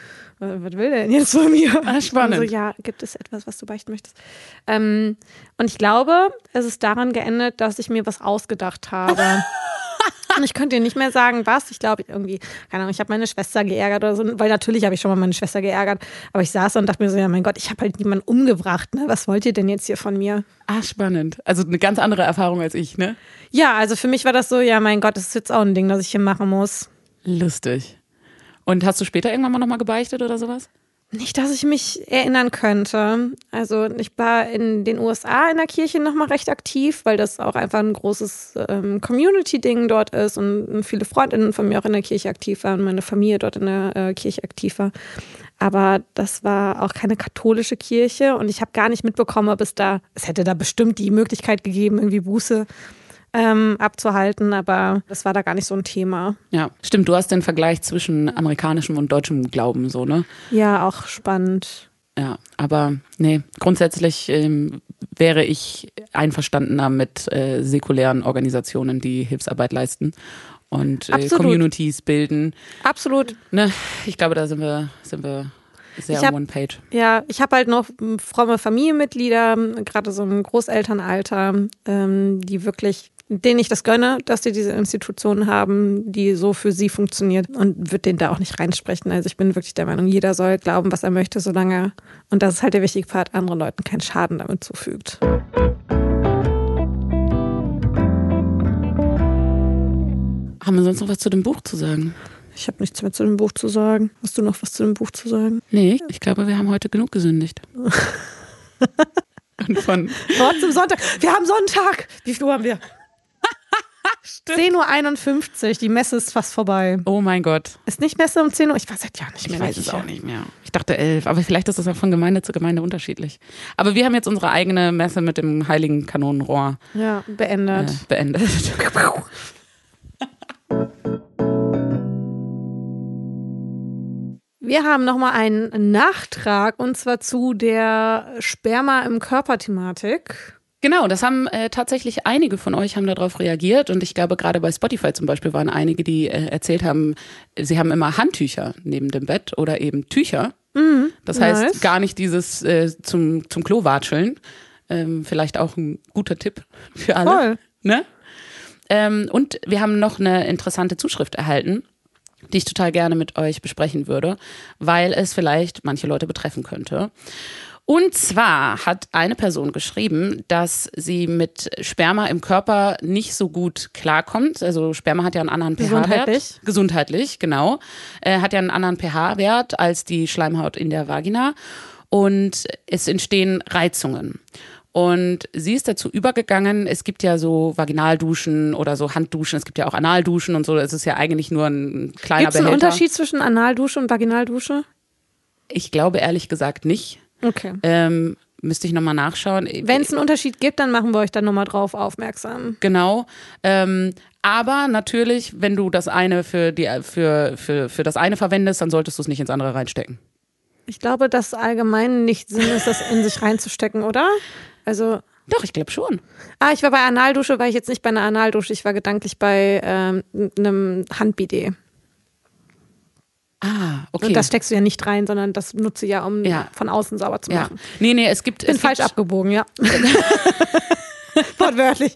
was will der denn jetzt von mir? Ah, spannend. Und so, ja, gibt es etwas, was du beichten möchtest? Ähm, und ich glaube, es ist daran geendet, dass ich mir was ausgedacht habe. Und ich könnte dir nicht mehr sagen, was. Ich glaube, irgendwie, keine Ahnung, ich habe meine Schwester geärgert oder so. Weil natürlich habe ich schon mal meine Schwester geärgert. Aber ich saß da und dachte mir so, ja mein Gott, ich habe halt jemanden umgebracht. Ne? Was wollt ihr denn jetzt hier von mir? Ah, spannend. Also eine ganz andere Erfahrung als ich, ne? Ja, also für mich war das so, ja mein Gott, das ist jetzt auch ein Ding, das ich hier machen muss. Lustig. Und hast du später irgendwann mal nochmal gebeichtet oder sowas? Nicht, dass ich mich erinnern könnte. Also ich war in den U S A in der Kirche nochmal recht aktiv, weil das auch einfach ein großes ähm, Community-Ding dort ist und viele Freundinnen von mir auch in der Kirche aktiv waren, meine Familie dort in der äh, Kirche aktiv war. Aber das war auch keine katholische Kirche und ich habe gar nicht mitbekommen, ob es da, es hätte da bestimmt die Möglichkeit gegeben, irgendwie Buße Ähm, abzuhalten, aber das war da gar nicht so ein Thema. Ja, stimmt, du hast den Vergleich zwischen amerikanischem und deutschem Glauben so, ne? Ja, auch spannend. Ja, aber nee, grundsätzlich ähm, wäre ich einverstandener mit äh, säkulären Organisationen, die Hilfsarbeit leisten und äh, Communities bilden. Absolut. Ne? Ich glaube, da sind wir, sind wir sehr hab, on one page. Ja, ich habe halt noch fromme Familienmitglieder, gerade so im Großelternalter, ähm, die wirklich denen ich das gönne, dass die diese Institutionen haben, die so für sie funktioniert und würde denen da auch nicht reinsprechen. Also ich bin wirklich der Meinung, jeder soll glauben, was er möchte, solange, und das ist halt der wichtige Part, anderen Leuten keinen Schaden damit zufügt. Haben wir sonst noch was zu dem Buch zu sagen? Ich habe nichts mehr zu dem Buch zu sagen. Hast du noch was zu dem Buch zu sagen? Nee, ich glaube, wir haben heute genug gesündigt. Und von trotzdem Sonntag. Wir haben Sonntag. Wie viel Uhr haben wir? zehn Uhr einundfünfzig, die Messe ist fast vorbei. Oh mein Gott. Ist nicht Messe um zehn Uhr? Ich weiß seit Jahren nicht mehr. Ich weiß es auch nicht mehr. Ich dachte elf, aber vielleicht ist das auch von Gemeinde zu Gemeinde unterschiedlich. Aber wir haben jetzt unsere eigene Messe mit dem heiligen Kanonenrohr ja, beendet. Äh, beendet. Wir haben nochmal einen Nachtrag und zwar zu der Sperma im Körper-Thematik. Genau, das haben äh, tatsächlich einige von euch haben darauf reagiert und ich glaube gerade bei Spotify zum Beispiel waren einige, die äh, erzählt haben, sie haben immer Handtücher neben dem Bett oder eben Tücher. Mhm, das heißt nice. Gar nicht dieses äh, zum, zum Klo watscheln. Ähm, vielleicht auch ein guter Tipp für alle. Voll. Ne? Ähm, und wir haben noch eine interessante Zuschrift erhalten, die ich total gerne mit euch besprechen würde, weil es vielleicht manche Leute betreffen könnte. Und zwar hat eine Person geschrieben, dass sie mit Sperma im Körper nicht so gut klarkommt. Also Sperma hat ja einen anderen pH-Wert. Gesundheitlich. Gesundheitlich, genau. Äh, hat ja einen anderen pH-Wert als die Schleimhaut in der Vagina. Und es entstehen Reizungen. Und sie ist dazu übergegangen, es gibt ja so Vaginalduschen oder so Handduschen, es gibt ja auch Analduschen und so. Es ist ja eigentlich nur ein kleiner Behälter. Gibt es einen Unterschied zwischen Analdusche und Vaginaldusche? Ich glaube ehrlich gesagt nicht. Okay. Ähm, müsste ich nochmal nachschauen. Wenn es einen Unterschied gibt, dann machen wir euch dann nochmal drauf aufmerksam. Genau. Ähm, aber natürlich, wenn du das eine für, die, für, für, für das eine verwendest, dann solltest du es nicht ins andere reinstecken. Ich glaube, dass allgemein nicht Sinn ist, das in sich reinzustecken, oder? Also. Doch, ich glaube schon. Ah, ich war bei Analdusche, war ich jetzt nicht bei einer Analdusche, ich war gedanklich bei ähm, einem Handbidet. Ah, okay. Und das steckst du ja nicht rein, sondern das nutze ja, um ja. von außen sauber zu machen. Ja. Nee, nee, es gibt... Ich bin es falsch gibt abgebogen, ja. Wortwörtlich.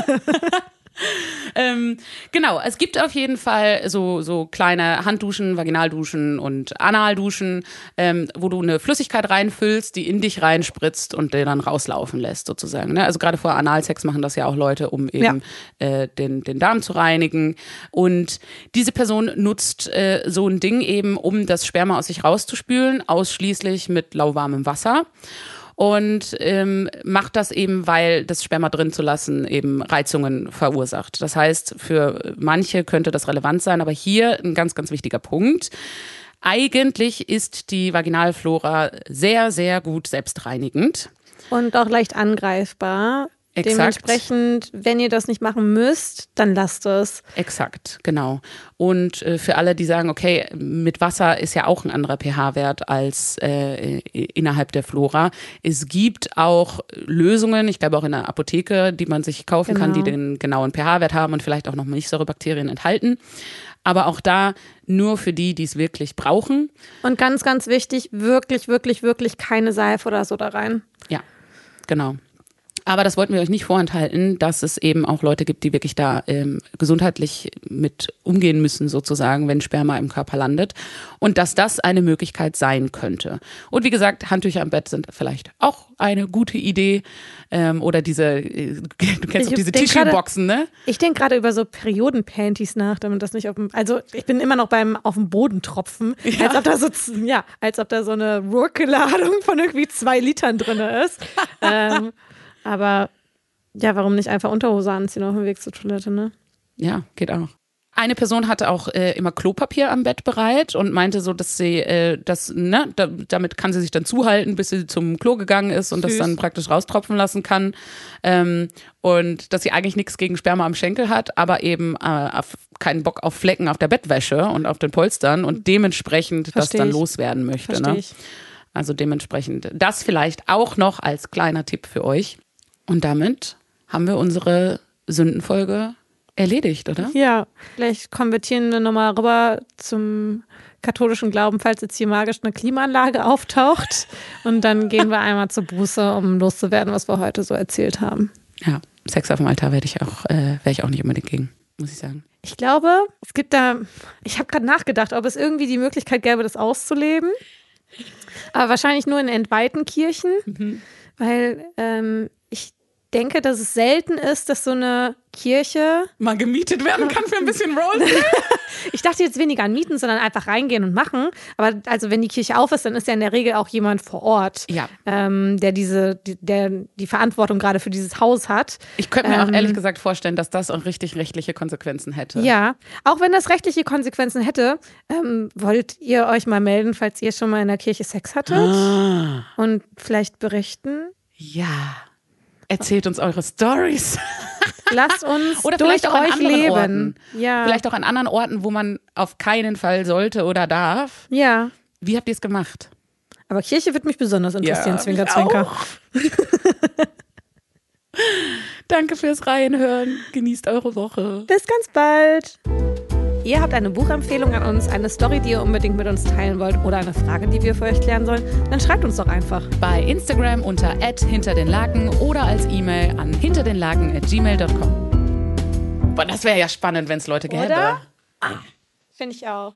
ähm, genau, es gibt auf jeden Fall so, so kleine Handduschen, Vaginalduschen und Analduschen, ähm, wo du eine Flüssigkeit reinfüllst, die in dich reinspritzt und den dann rauslaufen lässt sozusagen. Ne? Also gerade vor Analsex machen das ja auch Leute, um eben ja. äh, den, den Darm zu reinigen. Und diese Person nutzt äh, so ein Ding eben, um das Sperma aus sich rauszuspülen, ausschließlich mit lauwarmem Wasser. Und ähm, macht das eben, weil das Sperma drin zu lassen eben Reizungen verursacht. Das heißt, für manche könnte das relevant sein, aber hier ein ganz, ganz wichtiger Punkt. Eigentlich ist die Vaginalflora sehr, sehr gut selbstreinigend. Und auch leicht angreifbar. Exakt. Dementsprechend, wenn ihr das nicht machen müsst, dann lasst es. Exakt, genau. Und äh, für alle, die sagen, okay, mit Wasser ist ja auch ein anderer pH-Wert als äh, innerhalb der Flora. Es gibt auch Lösungen, ich glaube auch in der Apotheke, die man sich kaufen genau. kann, die den genauen pH-Wert haben und vielleicht auch noch Milchsäurebakterien enthalten. Aber auch da nur für die, die es wirklich brauchen. Und ganz, ganz wichtig, wirklich, wirklich, wirklich keine Seife oder so da rein. Ja, genau. Aber das wollten wir euch nicht vorenthalten, dass es eben auch Leute gibt, die wirklich da ähm, gesundheitlich mit umgehen müssen, sozusagen, wenn Sperma im Körper landet. Und dass das eine Möglichkeit sein könnte. Und wie gesagt, Handtücher im Bett sind vielleicht auch eine gute Idee. Ähm, oder diese, äh, du kennst auch diese Tissue-Boxen, ne? Ich denke gerade über so Perioden-Panties nach, damit das nicht auf dem, also ich bin immer noch beim auf dem Boden tropfen, ja. als ob da so, ja, als ob da so eine Rourke-Ladung von irgendwie zwei Litern drin ist. ähm, aber ja, warum nicht einfach Unterhose anziehen auf dem Weg zur Toilette, ne? Ja, geht auch. Eine Person hatte auch äh, immer Klopapier am Bett bereit und meinte so, dass sie, äh, das, ne, da, damit kann sie sich dann zuhalten, bis sie zum Klo gegangen ist und Süß. Das dann praktisch raustropfen lassen kann. Ähm, und dass sie eigentlich nichts gegen Sperma am Schenkel hat, aber eben äh, auf, keinen Bock auf Flecken auf der Bettwäsche und auf den Polstern und dementsprechend Versteh das dann ich. loswerden möchte. Ne? Ich. Also dementsprechend das vielleicht auch noch als kleiner Tipp für euch. Und damit haben wir unsere Sündenfolge erledigt, oder? Ja, vielleicht konvertieren wir nochmal rüber zum katholischen Glauben, falls jetzt hier magisch eine Klimaanlage auftaucht. Und dann gehen wir einmal zur Buße, um loszuwerden, was wir heute so erzählt haben. Ja, Sex auf dem Altar werde ich auch, äh, wäre ich auch nicht unbedingt gegen, muss ich sagen. Ich glaube, es gibt da, ich habe gerade nachgedacht, ob es irgendwie die Möglichkeit gäbe, das auszuleben. Aber wahrscheinlich nur in entweihten Kirchen, mhm. weil ähm, ich denke, dass es selten ist, dass so eine Kirche mal gemietet werden kann für ein bisschen Roleplay. Ich dachte jetzt weniger an Mieten, sondern einfach reingehen und machen. Aber also wenn die Kirche auf ist, dann ist ja in der Regel auch jemand vor Ort, ja. ähm, der diese, die, der die Verantwortung gerade für dieses Haus hat. Ich könnte mir ähm, auch ehrlich gesagt vorstellen, dass das auch richtig rechtliche Konsequenzen hätte. Ja, auch wenn das rechtliche Konsequenzen hätte, ähm, wollt ihr euch mal melden, falls ihr schon mal in der Kirche Sex hattet ah. und vielleicht berichten? Ja. Erzählt uns eure Stories. Lasst uns oder durch vielleicht auch euch an anderen leben. Orten. Ja. Vielleicht auch an anderen Orten, wo man auf keinen Fall sollte oder darf. Ja. Wie habt ihr es gemacht? Aber Kirche wird mich besonders interessieren, ja, Zwinker, Zwinker. Danke fürs Reinhören. Genießt eure Woche. Bis ganz bald. Ihr habt eine Buchempfehlung an uns, eine Story, die ihr unbedingt mit uns teilen wollt oder eine Frage, die wir für euch klären sollen, dann schreibt uns doch einfach. Bei Instagram unter at hinter den Laken oder als E-Mail an hinterdenlaken at gmail dot com. Boah, das wäre ja spannend, wenn es Leute gäbe. Oder? Ah. Finde ich auch.